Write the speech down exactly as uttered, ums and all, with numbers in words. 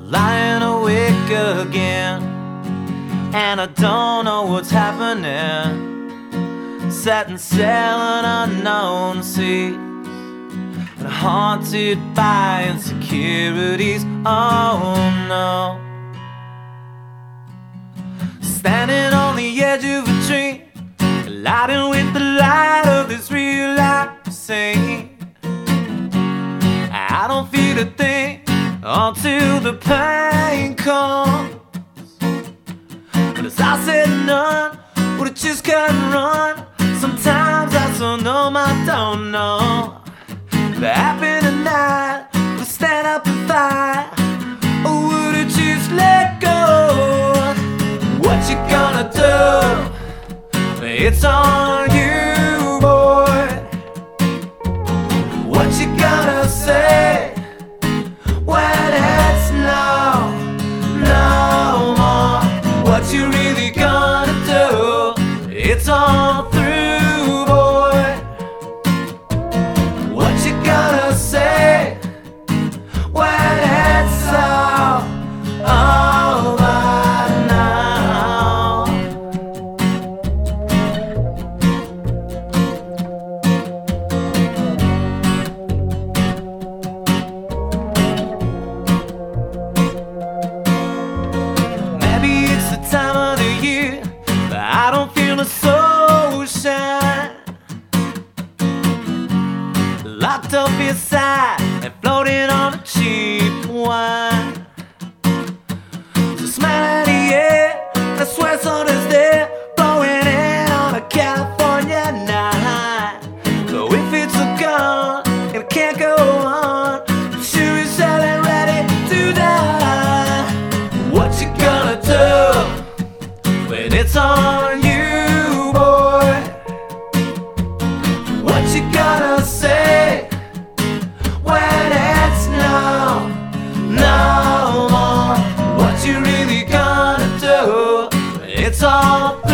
lying awake again, and I don't know what's happening. Setting sail on unknown seas, and haunted by insecurities. Oh no. Standing on the edge of a dream, colliding with the light of this real life scene. I don't feel a thing until the pain comes. But as I said none, would it just can't run? Sometimes I so numb I don't know. But happy tonight, we'll stand up and fight. Or would it just let go? What you gonna do? It's on you, boy. What you gonna say when it's no, no more? What you really gonna do? It's all through, boy. What you gonna say when it's all over now? Maybe it's the time of the year, but I don't feel the soul shine. Locked up inside and floating on a cheap wine. The smell of the air, the sweat sun is there, blowing in on a California night. So if it's a gun, it can't go on. I'm sure it's selling ready to die. What you gonna do when it's on you, boy? What you gonna say when it's no, no more? What you really gonna do? It's all